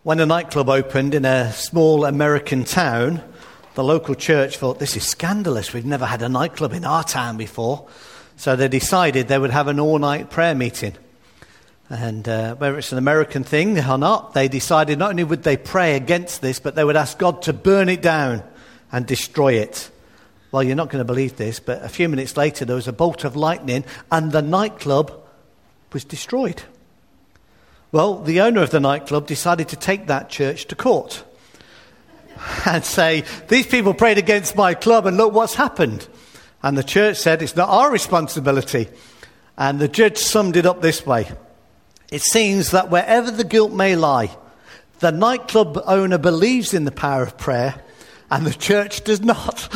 When a nightclub opened in a small American town, the local church thought, this is scandalous. We've never had a nightclub in our town before. So they decided they would have an all-night prayer meeting. And whether it's an American thing or not, they decided not only would they pray against this, but they would ask God to burn it down and destroy it. Well, you're not going to believe this, but a few minutes later there was a bolt of lightning and the nightclub was destroyed. Well, the owner of the nightclub decided to take that church to court and say, these people prayed against my club and look what's happened. And the church said, it's not our responsibility. And the judge summed it up this way. It seems that wherever the guilt may lie, the nightclub owner believes in the power of prayer and the church does not.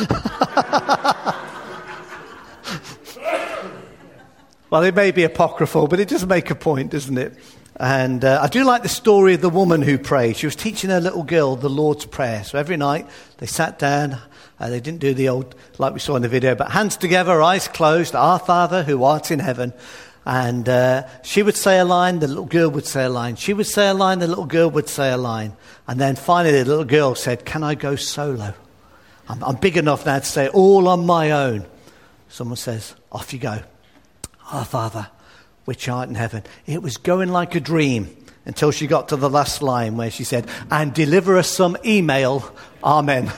Well, it may be apocryphal, but it does make a point, doesn't it? And I do like the story of the woman who prayed. She was teaching her little girl the Lord's Prayer. So every night they sat down. They didn't do the old, like we saw in the video, but hands together, eyes closed, Our Father who art in heaven. And she would say a line, the little girl would say a line. She would say a line, the little girl would say a line. And then finally the little girl said, can I go solo? I'm big enough now to say it all on my own. Someone says, off you go. Our Father, which art in heaven. It was going like a dream until she got to the last line where she said, and deliver us some email. Amen.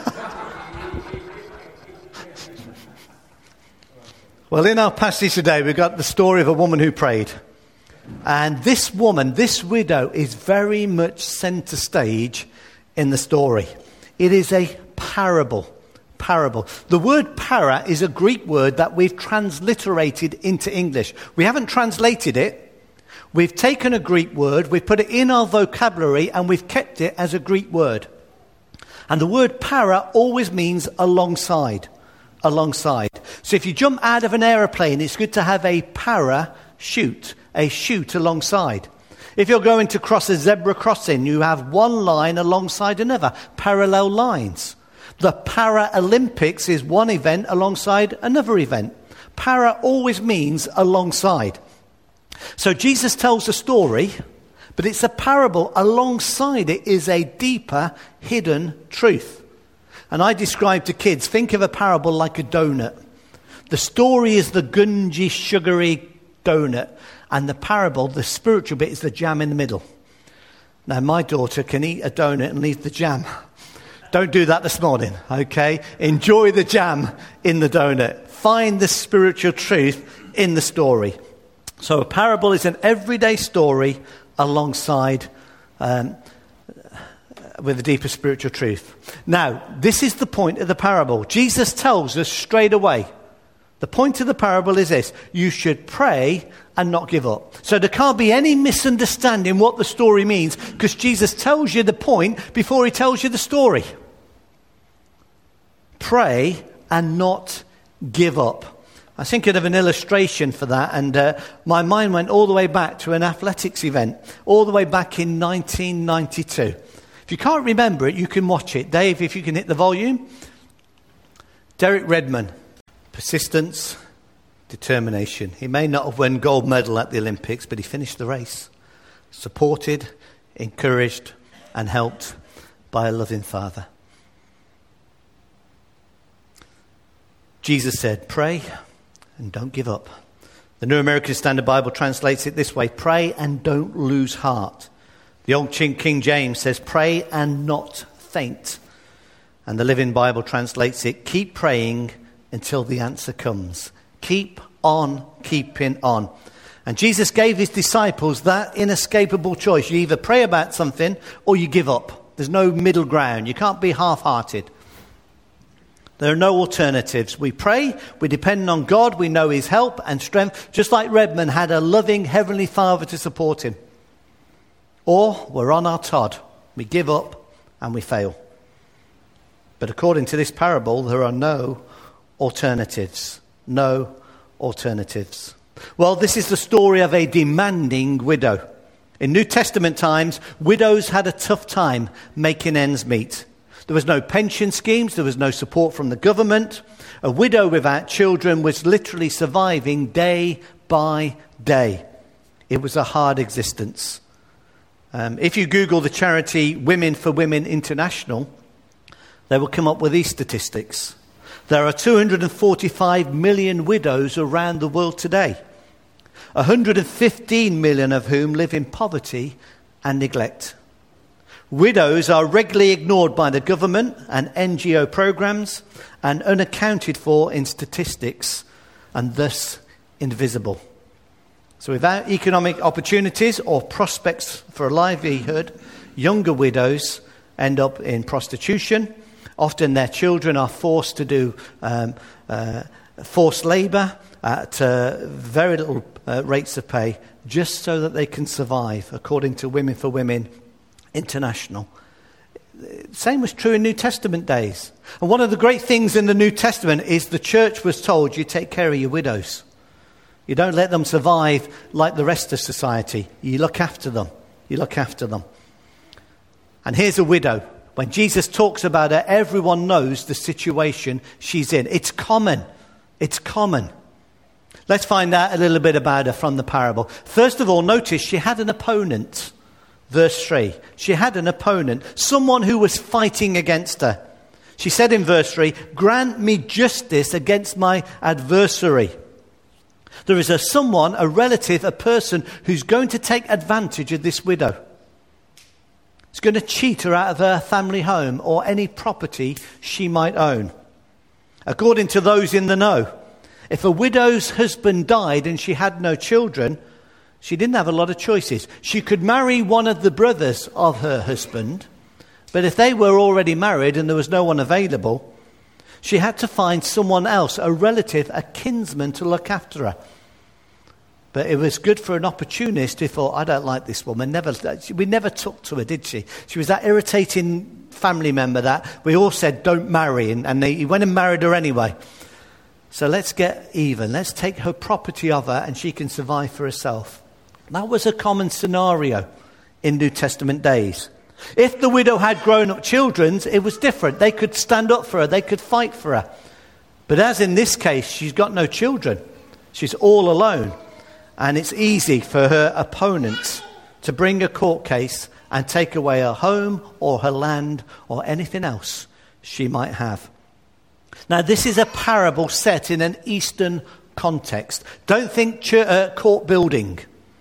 Well, in our passage today, we've got the story of a woman who prayed. And this woman, this widow, is very much centre stage in the story. It is a parable. The word para is a Greek word that we've transliterated into English. We haven't translated it. We've taken a Greek word, we've put it in our vocabulary, and we've kept it as a Greek word. And the word para always means alongside. So if you jump out of an aeroplane, it's good to have a parachute, a chute alongside. If you're going to cross a zebra crossing, you have one line alongside another, parallel lines. The Paralympics is one event alongside another event. Para always means alongside. So Jesus tells a story, but it's a parable. Alongside it is a deeper, hidden truth. And I describe to kids, think of a parable like a donut. The story is the gungy, sugary donut. And the parable, the spiritual bit, is the jam in the middle. Now, my daughter can eat a donut and leave the jam. Don't do that this morning, okay? Enjoy the jam in the donut. Find the spiritual truth in the story. So a parable is an everyday story alongside with a deeper spiritual truth. Now, this is the point of the parable. Jesus tells us straight away. The point of the parable is this. You should pray and not give up. So there can't be any misunderstanding what the story means because Jesus tells you the point before he tells you the story. Pray and not give up. I was thinking of an illustration for that, and my mind went all the way back to an athletics event, all the way back in 1992. If you can't remember it, you can watch it. Dave, if you can hit the volume. Derek Redmond, persistence, determination. He may not have won gold medal at the Olympics, but he finished the race. Supported, encouraged, and helped by a loving Father. Jesus said, pray and don't give up. The New American Standard Bible translates it this way, pray and don't lose heart. The old King James says, pray and not faint. And the Living Bible translates it, keep praying until the answer comes. Keep on keeping on. And Jesus gave his disciples that inescapable choice. You either pray about something or you give up. There's no middle ground. You can't be half-hearted. There are no alternatives. We pray, we depend on God, we know his help and strength, just like Redmond had a loving Heavenly Father to support him. Or we're on our Todd. We give up and we fail. But according to this parable, there are no alternatives. No alternatives. Well, this is the story of a demanding widow. In New Testament times, widows had a tough time making ends meet. There was no pension schemes. There was no support from the government. A widow without children was literally surviving day by day. It was a hard existence. If you Google the charity Women for Women International, they will come up with these statistics. There are 245 million widows around the world today, 115 million of whom live in poverty and neglect. Widows are regularly ignored by the government and NGO programs and unaccounted for in statistics and thus invisible. So without economic opportunities or prospects for a livelihood, younger widows end up in prostitution. Often their children are forced to do forced labour at very little rates of pay just so that they can survive, according to Women for Women International. Same was true in New Testament days. And one of the great things in the New Testament is the church was told, you take care of your widows. You don't let them survive like the rest of society. You look after them. You look after them. And here's a widow. When Jesus talks about her, everyone knows the situation she's in. It's common. It's common. Let's find out a little bit about her from the parable. First of all, notice she had an opponent. Verse 3. She had an opponent, someone who was fighting against her. She said in verse 3, grant me justice against my adversary. There is a relative, a person who's going to take advantage of this widow. He's going to cheat her out of her family home or any property she might own. According to those in the know, if a widow's husband died and she had no children, she didn't have a lot of choices. She could marry one of the brothers of her husband, but if they were already married and there was no one available, she had to find someone else, a relative, a kinsman, to look after her. But it was good for an opportunist who thought, I don't like this woman. We never took to her, did she? She was that irritating family member that we all said, don't marry. And he went and married her anyway. So let's get even. Let's take her property of her and she can survive for herself. That was a common scenario in New Testament days. If the widow had grown-up children, it was different. They could stand up for her. They could fight for her. But as in this case, she's got no children. She's all alone. And it's easy for her opponents to bring a court case and take away her home or her land or anything else she might have. Now, this is a parable set in an Eastern context. Don't think court building.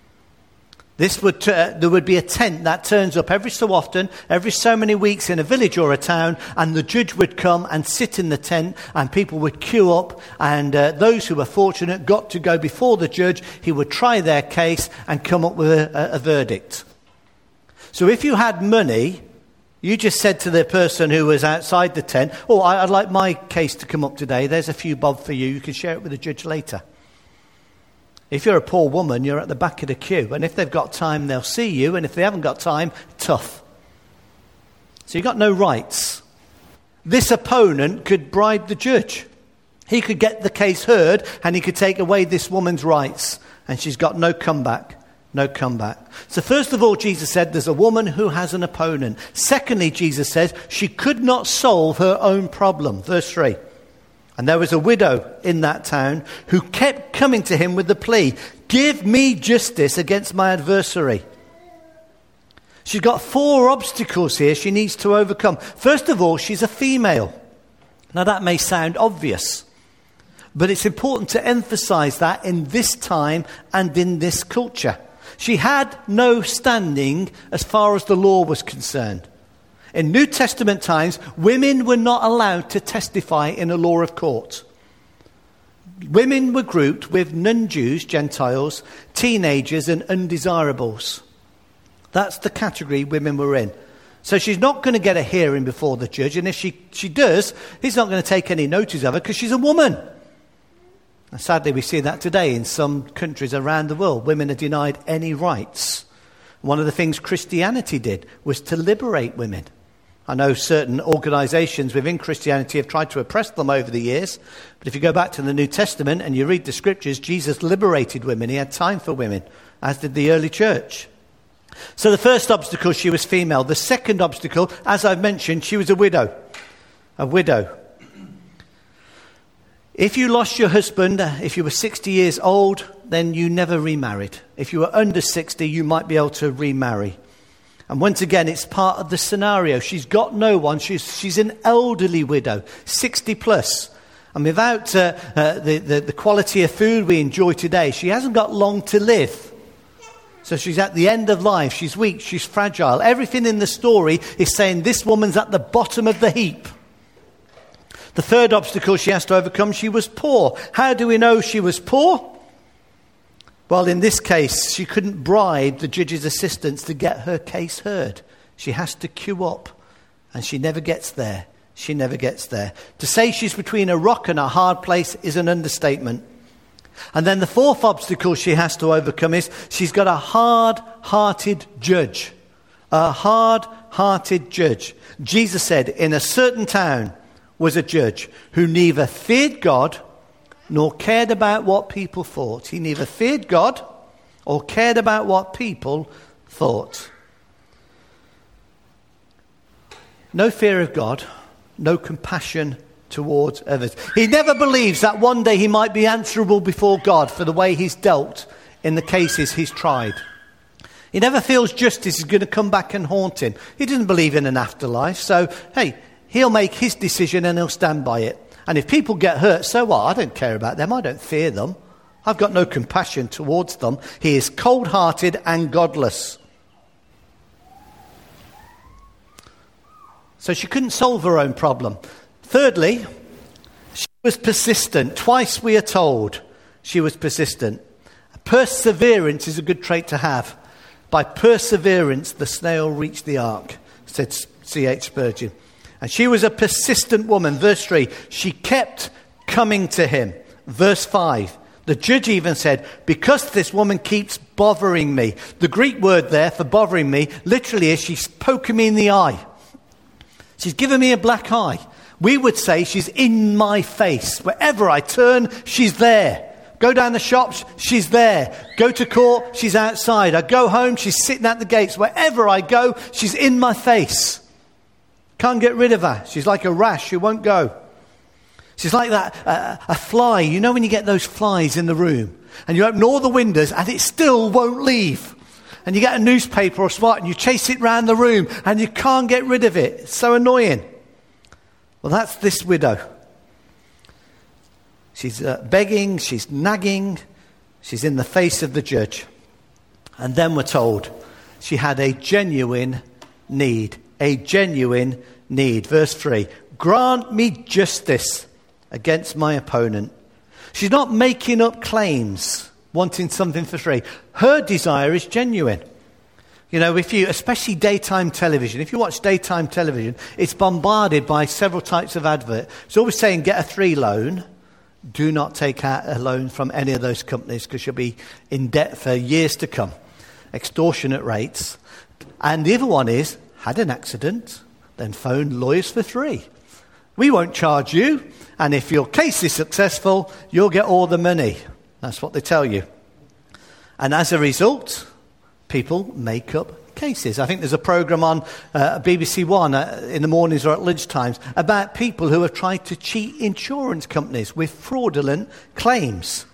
There would be a tent that turns up every so often, every so many weeks in a village or a town, and the judge would come and sit in the tent, and people would queue up, and those who were fortunate got to go before the judge. He would try their case and come up with a verdict. So if you had money, you just said to the person who was outside the tent, I'd like my case to come up today. There's a few bob for you. You can share it with the judge later. If you're a poor woman, you're at the back of the queue. And if they've got time, they'll see you. And if they haven't got time, tough. So you've got no rights. This opponent could bribe the judge. He could get the case heard and he could take away this woman's rights. And she's got no comeback. No comeback. So first of all, Jesus said there's a woman who has an opponent. Secondly, Jesus says she could not solve her own problem. Verse 3. And there was a widow in that town who kept coming to him with the plea, give me justice against my adversary. She's got 4 obstacles here she needs to overcome. First of all, she's a female. Now that may sound obvious, but it's important to emphasize that in this time and in this culture. She had no standing as far as the law was concerned. In New Testament times, women were not allowed to testify in a law of court. Women were grouped with non-Jews, Gentiles, teenagers and undesirables. That's the category women were in. So she's not going to get a hearing before the judge, and if she does, he's not going to take any notice of her because she's a woman. And sadly, we see that today in some countries around the world. Women are denied any rights. One of the things Christianity did was to liberate women. I know certain organisations within Christianity have tried to oppress them over the years, but if you go back to the New Testament and you read the scriptures, Jesus liberated women. He had time for women, as did the early church. So the first obstacle, she was female. The second obstacle, as I've mentioned, she was a widow. A widow. If you lost your husband, if you were 60 years old, then you never remarried. If you were under 60, you might be able to remarry. And once again, it's part of the scenario. She's got no one. She's an elderly widow, 60 plus. And without the quality of food we enjoy today, she hasn't got long to live. So she's at the end of life. She's weak. She's fragile. Everything in the story is saying this woman's at the bottom of the heap. The third obstacle she has to overcome, she was poor. How do we know she was poor? Well, in this case, she couldn't bribe the judge's assistants to get her case heard. She has to queue up, and she never gets there. She never gets there. To say she's between a rock and a hard place is an understatement. And then the fourth obstacle she has to overcome is she's got a hard-hearted judge. A hard-hearted judge. Jesus said, in a certain town was a judge who neither feared God nor cared about what people thought. He neither feared God or cared about what people thought. No fear of God, no compassion towards others. He never believes that one day he might be answerable before God for the way he's dealt in the cases he's tried. He never feels justice is going to come back and haunt him. He doesn't believe in an afterlife, so, hey, he'll make his decision and he'll stand by it. And if people get hurt, so what? I don't care about them. I don't fear them. I've got no compassion towards them. He is cold-hearted and godless. So she couldn't solve her own problem. Thirdly, she was persistent. Twice we are told she was persistent. Perseverance is a good trait to have. By perseverance, the snail reached the ark, said C.H. Spurgeon. And she was a persistent woman. Verse 3, she kept coming to him. Verse 5, the judge even said, because this woman keeps bothering me. The Greek word there for bothering me literally is she's poking me in the eye. She's giving me a black eye. We would say she's in my face. Wherever I turn, she's there. Go down the shops, she's there. Go to court, she's outside. I go home, she's sitting at the gates. Wherever I go, she's in my face. Can't get rid of her. She's like a rash who won't go. She's like that, a fly. You know when you get those flies in the room and you open all the windows and it still won't leave. And you get a newspaper or smart and you chase it round the room and you can't get rid of it. It's so annoying. Well, that's this widow. She's begging, she's nagging, she's in the face of the judge. And then we're told she had a genuine need. A genuine need. Verse 3, grant me justice against my opponent. She's not making up claims, wanting something for free. Her desire is genuine. You know, especially daytime television, if you watch daytime television, it's bombarded by several types of advert. It's always saying get a free loan. Do not take out a loan from any of those companies because you'll be in debt for years to come. Extortionate rates. And the other one is, had an accident, then phone lawyers for free. We won't charge you, and if your case is successful, you'll get all the money. That's what they tell you. And as a result, people make up cases. I think there's a programme on BBC One in the mornings or at lunchtimes about people who have tried to cheat insurance companies with fraudulent claims.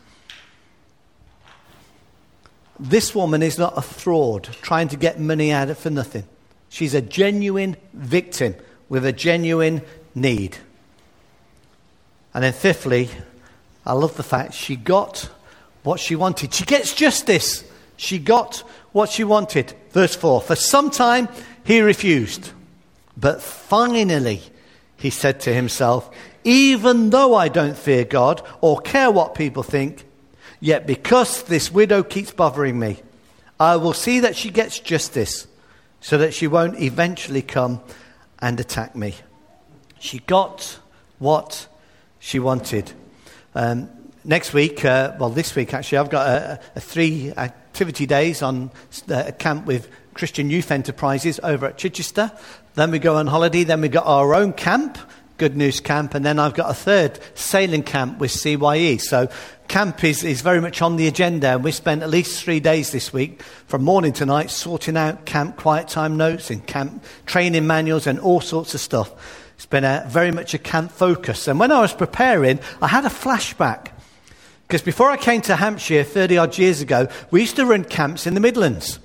This woman is not a fraud trying to get money out of for nothing. She's a genuine victim with a genuine need. And then fifthly, I love the fact she got what she wanted. She gets justice. She got what she wanted. Verse 4, for some time he refused. But finally he said to himself, even though I don't fear God or care what people think, yet because this widow keeps bothering me, I will see that she gets justice, so that she won't eventually come and attack me. She got what she wanted. Next week, this week actually, I've got a 3 activity days on a camp with Christian Youth Enterprises over at Chichester. Then we go on holiday. Then we got our own camp, Good News Camp. And then I've got a 3rd sailing camp with CYE. So camp is very much on the agenda. And we spent at least 3 days this week from morning to night sorting out camp quiet time notes and camp training manuals and all sorts of stuff. It's been very much a camp focus. And when I was preparing, I had a flashback. Because before I came to Hampshire 30 odd years ago, we used to run camps in the Midlands.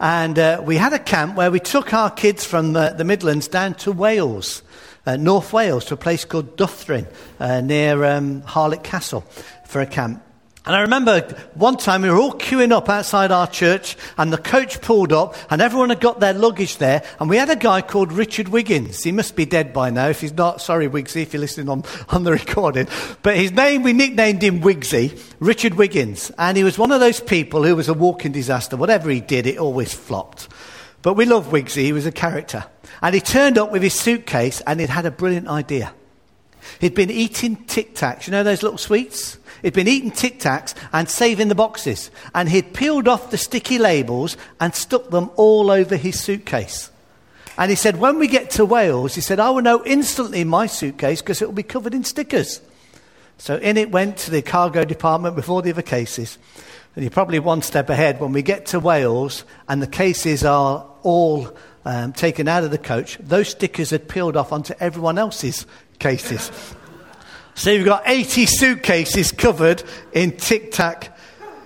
And we had a camp where we took our kids from the Midlands down to Wales, North Wales, to a place called Duthrin, near Harlech Castle, for a camp. And I remember one time we were all queuing up outside our church, and the coach pulled up and everyone had got their luggage there, and we had a guy called Richard Wiggins. He must be dead by now. If he's not, sorry Wigsy, if you're listening on the recording. But his name, we nicknamed him Wigsy, Richard Wiggins. And he was one of those people who was a walking disaster. Whatever he did, it always flopped. But we loved Wigsy. He was a character. And he turned up with his suitcase and he'd had a brilliant idea. He'd been eating Tic Tacs. You know those little sweets? He'd been eating Tic Tacs and saving the boxes. And he'd peeled off the sticky labels and stuck them all over his suitcase. And he said, when we get to Wales, he said, I will know instantly in my suitcase because it will be covered in stickers. So in it went to the cargo department with all the other cases. And you're probably one step ahead. When we get to Wales and the cases are all taken out of the coach, those stickers had peeled off onto everyone else's cases. So you've got 80 suitcases covered in Tic Tac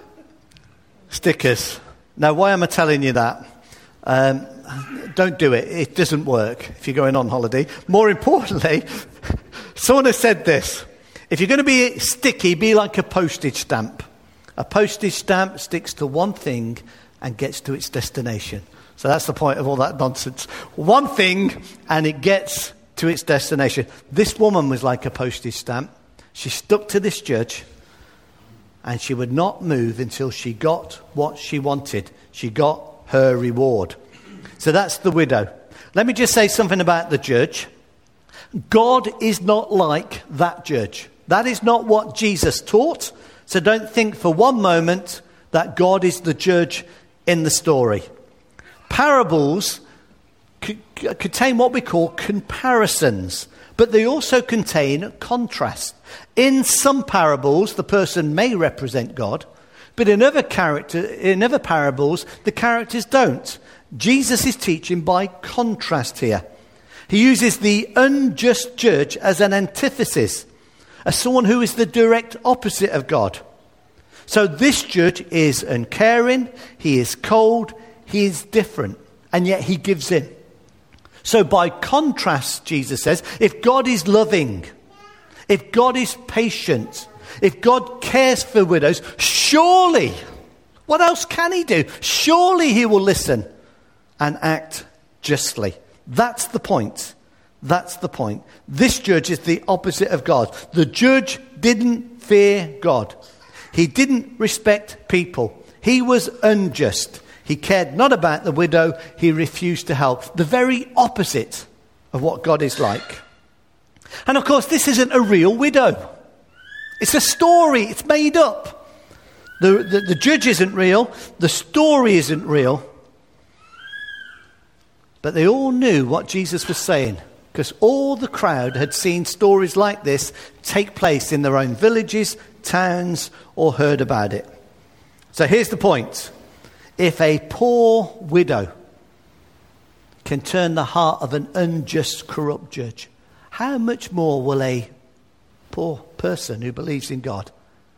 stickers. Now, why am I telling you that? Don't do it. It doesn't work if you're going on holiday. More importantly, someone has said this. If you're going to be sticky, be like a postage stamp. A postage stamp sticks to one thing and gets to its destination. So that's the point of all that nonsense. One thing and it gets to its destination. This woman was like a postage stamp. She stuck to this judge and she would not move until she got what she wanted. She got her reward. So that's the widow. Let me just say something about the judge. God is not like that judge. That is not what Jesus taught. So don't think for one moment that God is the judge in the story. Parables contain what we call comparisons, but they also contain contrast. In some parables, the person may represent God, but in other parables, the characters don't. Jesus is teaching by contrast here. He uses the unjust judge as an antithesis, as someone who is the direct opposite of God. So this judge is uncaring, he is cold, he is different, and yet he gives in. So by contrast, Jesus says, if God is loving, if God is patient, if God cares for widows, surely, what else can he do? Surely he will listen and act justly. That's the point. That's the point. This judge is the opposite of God. The judge didn't fear God. He didn't respect people. He was unjust. He cared not about the widow. He refused to help. The very opposite of what God is like. And of course, this isn't a real widow. It's a story. It's made up. The judge isn't real. The story isn't real. But they all knew what Jesus was saying, because all the crowd had seen stories like this take place in their own villages, towns, or heard about it. So here's the point. If a poor widow can turn the heart of an unjust, corrupt judge, how much more will a poor person who believes in God?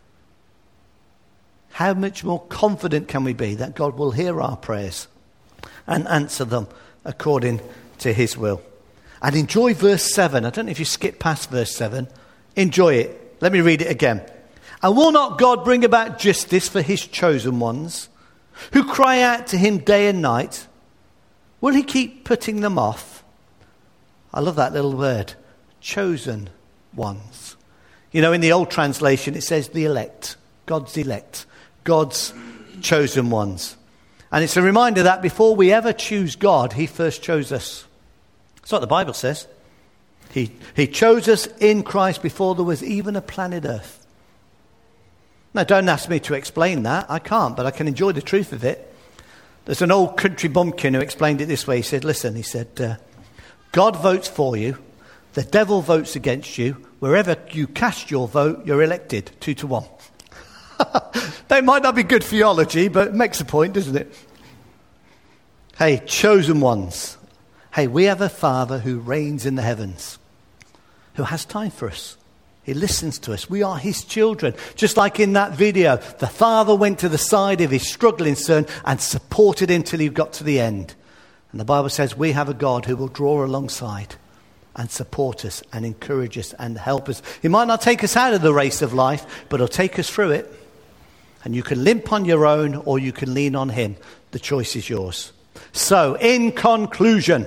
How much more confident can we be that God will hear our prayers and answer them according to his will? And enjoy verse 7. I don't know if you skip past verse 7. Enjoy it. Let me read it again. And will not God bring about justice for his chosen ones, who cry out to him day and night? Will he keep putting them off? I love that little word, chosen ones. You know, in the old translation, it says the elect, God's chosen ones. And it's a reminder that before we ever choose God, he first chose us. That's what the Bible says. He chose us in Christ before there was even a planet Earth. Now, don't ask me to explain that. I can't, but I can enjoy the truth of it. There's an old country bumpkin who explained it this way. He said, listen, God votes for you. The devil votes against you. Wherever you cast your vote, you're elected 2-1. That might not be good theology, but it makes a point, doesn't it? Hey, chosen ones. Hey, we have a Father who reigns in the heavens, who has time for us. He listens to us. We are his children. Just like in that video, the father went to the side of his struggling son and supported him till he got to the end. And the Bible says we have a God who will draw alongside and support us and encourage us and help us. He might not take us out of the race of life, but he'll take us through it. And you can limp on your own or you can lean on him. The choice is yours. So, in conclusion,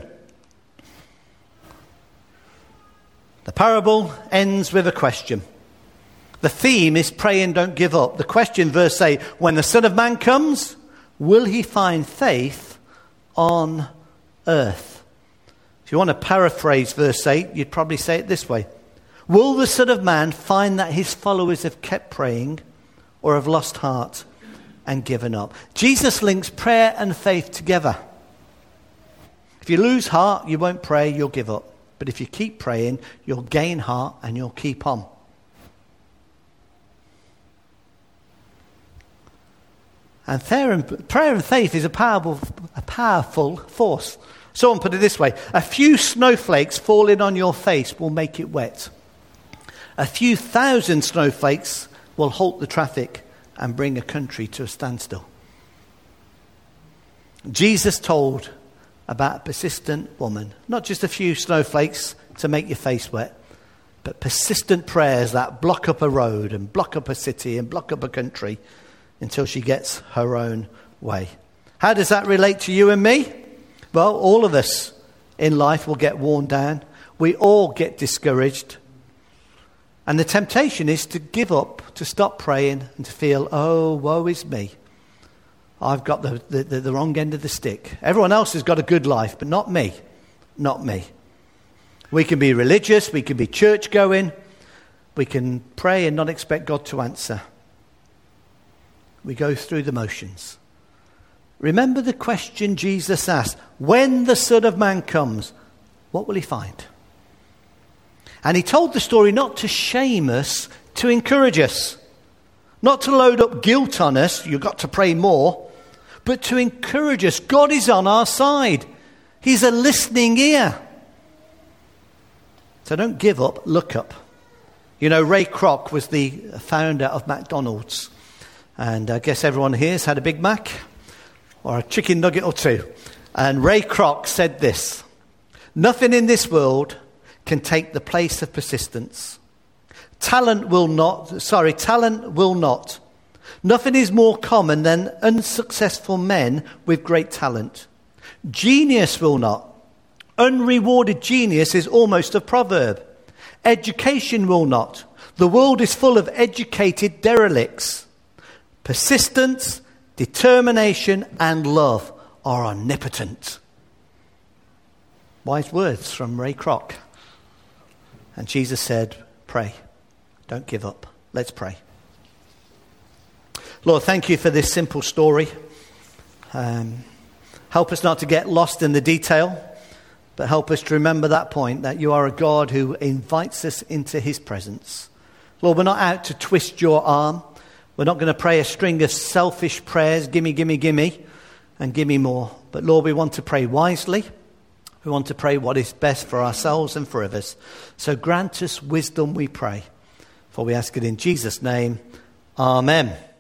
the parable ends with a question. The theme is pray and don't give up. The question, verse 8, when the Son of Man comes, will he find faith on earth? If you want to paraphrase verse 8, you'd probably say it this way. Will the Son of Man find that his followers have kept praying or have lost heart and given up? Jesus links prayer and faith together. If you lose heart, you won't pray, you'll give up. But if you keep praying, you'll gain heart and you'll keep on. And prayer and faith is a powerful force. Someone put it this way. A few snowflakes falling on your face will make it wet. A few thousand snowflakes will halt the traffic and bring a country to a standstill. Jesus told about a persistent woman. Not just a few snowflakes to make your face wet, but persistent prayers that block up a road and block up a city and block up a country until she gets her own way. How does that relate to you and me? Well, all of us in life will get worn down. We all get discouraged. And the temptation is to give up, to stop praying and to feel, oh, woe is me. I've got the wrong end of the stick. Everyone else has got a good life, but not me. Not me. We can be religious, we can be church going, we can pray and not expect God to answer. We go through the motions. Remember the question Jesus asked, when the Son of Man comes, what will he find? And he told the story not to shame us, to encourage us. Not to load up guilt on us, you've got to pray more, but to encourage us. God is on our side. He's a listening ear. So don't give up, look up. You know, Ray Kroc was the founder of McDonald's. And I guess everyone here has had a Big Mac or a chicken nugget or two. And Ray Kroc said this, nothing in this world can take the place of persistence. Talent will not. Nothing is more common than unsuccessful men with great talent. Genius will not. Unrewarded genius is almost a proverb. Education will not. The world is full of educated derelicts. Persistence, determination, and love are omnipotent. Wise words from Ray Kroc. And Jesus said, pray. Don't give up. Let's pray. Lord, thank you for this simple story. Help us not to get lost in the detail, but help us to remember that point, that you are a God who invites us into his presence. Lord, we're not out to twist your arm. We're not going to pray a string of selfish prayers, gimme, gimme, gimme, and gimme more. But Lord, we want to pray wisely. We want to pray what is best for ourselves and for others. So grant us wisdom, we pray. For we ask it in Jesus' name. Amen.